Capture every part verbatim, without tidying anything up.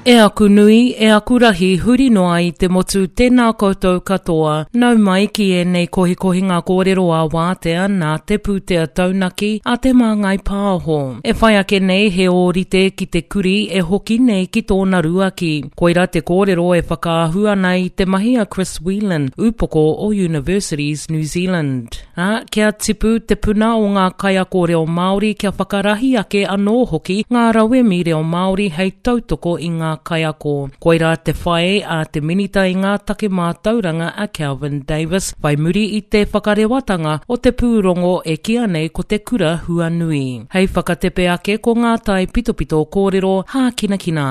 E aku nui, e aku rahi, huri noa i te motu tēnā koutou katoa, nau mai ki e nei kohikohi ngā kōrero a wātea nā te pūtea taunaki a te māngai pāho. E whai ake nei he ōrite ki te kuri e hoki nei ki tōna ruaki. Koira te kōrero e whakaahua nei te mahi a Chris Whelan, upoko o Universities New Zealand. A, kia tipu te puna o ngā kaiako reo Māori kia whakarahi ake anō hoki ngā rawemi reo Māori hei tautoko i ngā kaiako. Koira te whae a te minita i ngā take mātauranga a Kelvin Davis, vai muri i te whakarewatanga o te pūrongo e kia nei ko te kura hua nui. Hei whakatepe ake ko ngā tai pitopito kōrero hā kina kina.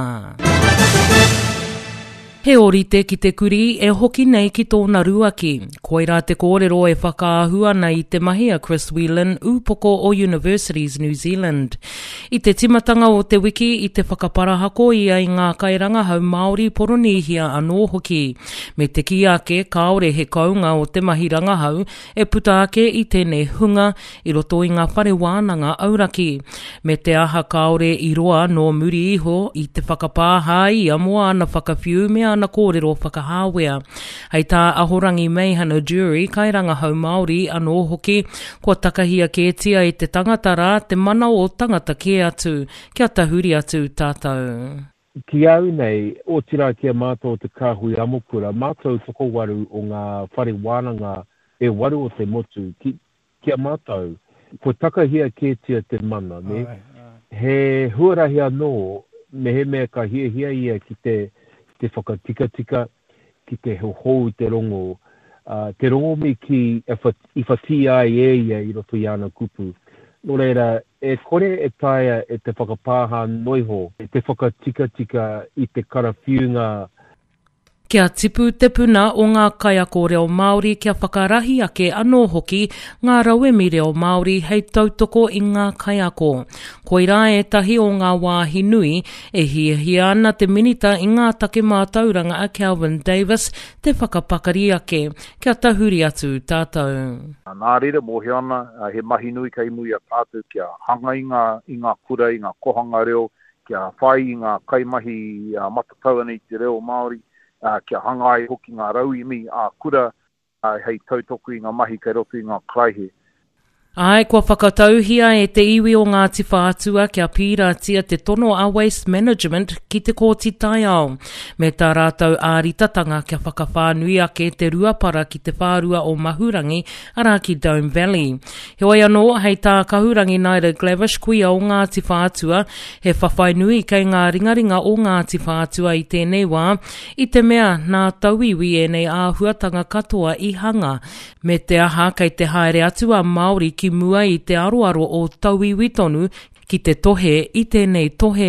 He orite ki te kuri e hoki nei ki tōna ruaki. Koira te kōrero e whakaahua nei te mahi a Chris Whelan, upoko o Universities New Zealand. I te timatanga o te wiki i te whakaparahako ia i ngā kairangahau Māori poronihia anō hoki. Me te ki ake kaore he kaunga o te mahi rangahau e puta ake i tēnei hunga i roto i ngā whare wānanga auraki. Me te aha kaore i roa no muri iho i te whakapāha i amoa ana whakawhiu mea ana kōrero whakahāwea. Hei tā ahorangi meihana jury kai rangahau Māori anō hoki, kua takahia kētia i te tangata rā te mana o tangata ke atu, kia tahuri atu tātou. Ki au nei, o tira kia mātou te kāhui amokura, mātou whakawaru o ngā whare wānanga e waru o te motu, ki, kia mātou, kua takahia kētia te mana, ne? He huarahi anō, me he mea ka hia hia ia ki te te whakatika tika ki te hohou te rongo. Uh, te rongo me ki i whati ai e ia i roto i ana kupu. Nō reira, e kore e taia e te whakapāha noiho, e te whakatika tika i te karawhiunga. Kia tipu te puna o ngā kaiako reo Māori kia whakarahi ake anō hoki ngā rawemi reo Māori hei tautoko i ngā kaiako. Koira e tahi o ngā wāhi nui e hiahia ana te minita i ngā take mātauranga a Kelvin Davis te whakapakari ake. Kia tahuri atu tātou. Nā rere mohe ana, he mahi nui kai mui a tātou kia hanga i ngā, i ngā kura, i ngā kohanga reo, kia whai i ngā kaimahi uh, matatau nei te reo Māori. Uh, kia hanga ai hoki ngā rau i mi a kura uh, hei tautoko i ngā mahi kei roto i ngā kraihe. Ai, kua whakatauhia e te iwi o ngā tiwha atua kia pīratia te tono a waste management ki te kōti tai ao. Me tā rātau āritatanga kia whakawhānui ake te ruapara ki te whārua o Mahurangi ara ki Dome Valley. He oi anō, hei tā kahurangi Naira Glavish kuia o ngā tiwha atua, he whawhai nui kei ngā ringaringa o ngā tiwha atua i tēnei wā, i te mea nā tauiwi e nei āhuatanga katoa i hanga. Me te aha kei te haere atua Māori ki mua i te aroaro o tauiwi tonu ki te tohe i tēnei tohe.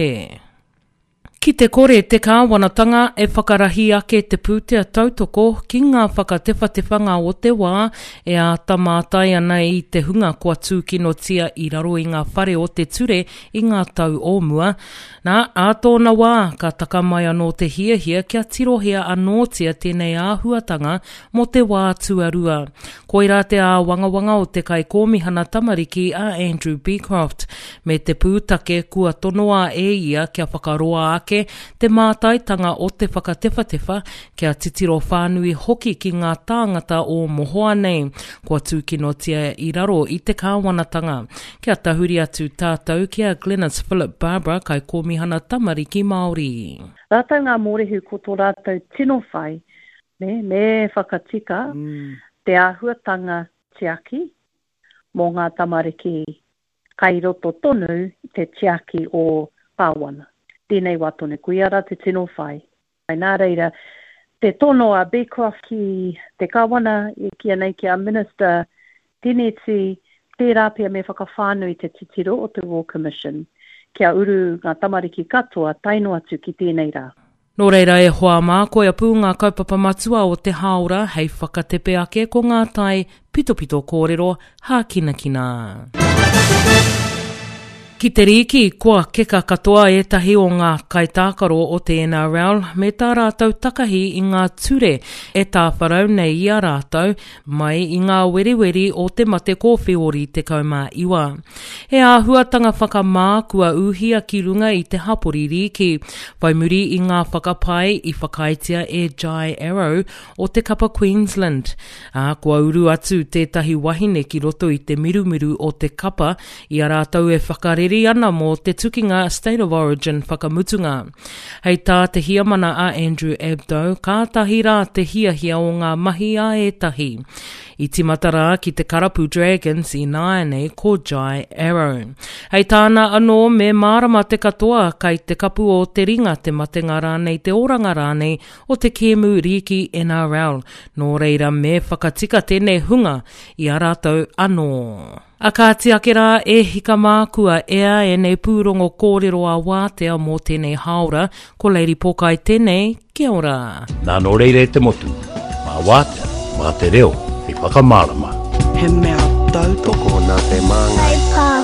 Ki te kore te kāwanatanga e whakarahi ake te pūtea tautoko ki ngā whakatewhatewhanga o te wā e a tamātai ana i te hunga kua tūkinotia i raro i ngā whare o te ture i ngā tau o mua. Nā, a tōna wā, ka takamai anō te hiahia kia tirohia anōtia tēnei āhuatanga mo te wā tuarua. Koira te ā wangawanga o te kai kōmihana tamariki a Andrew Beecroft. Me te pūtake kua tonoa e ia kia whakaroa ake te mātaitanga o te whakatewhatewa kia titiro whānui hoki ki ngā tāngata o mohoa nei, kua tūkinotia i raro i te kāwanatanga. Kia tahuri atu tātou kia Glenys Philip Barbara kai kōmihana tamariki Māori. Rātau ngā mōrehu ko tō rātau tino whai, me, me whakatika mm. te āhuatanga tiaki mō ngā tamariki kai roto tonu te tiaki o Pāwana. Tēnei wā tōne kuiara te tino whai. Ai nā reira, te tono a Beecroft ki te kawana, e kia nei ki a Minister Tineti, tērā pia me whakawhānui te titiro o te Royal Commission. Kia uru ngā tamariki katoa, taino atu ki tēnei rā. Nō reira e hoa mā koe apu ngā kaupapa matua o te haora, hei whakatepe ake ko ngā tai pitopito kōrero hā kina kina. Ki te riki, kua keka katoa e tahi o ngā kaitākaro o te N R L, me tā rātou takahi i ngā ture e tā wharau nei i a rātou, mai i ngā weriweri o te mate kōwhiori te kaumā iwa. He āhuatanga whakamā kua uhia ki runga i te hapori riki, vai muri i ngā whakapai i whakaitia e Jai Arrow o te kapa Queensland. A, kua uru atu tētahi wahine ki roto i te mirumiru o te kapa, i a rātou e whakarere ana mō te tukinga State of Origin whakamutunga. Hei tā te hiamana a Andrew Abdo, kā tahi rā te hiahia o ngā mahi a e tahi. I timatara ki te Karapu Dragons i nāene ko Jai Arrow. Hei tāna anō me mārama te katoa kai te kapu o te ringa te matenga rānei te oranga rānei o te Kēmu Riki N R L. Nō reira me whakatika tēnei hunga i a rātou anō. A kā te akera e hika mākua ea e nei pūrongo kōrero a wātea mō tēnei haora, ko Lady Pokai tēnei, kia ora. Nā no reire te motu, mā wātea, mā te reo, i whakamārama. He mea tau toko nā te māngai.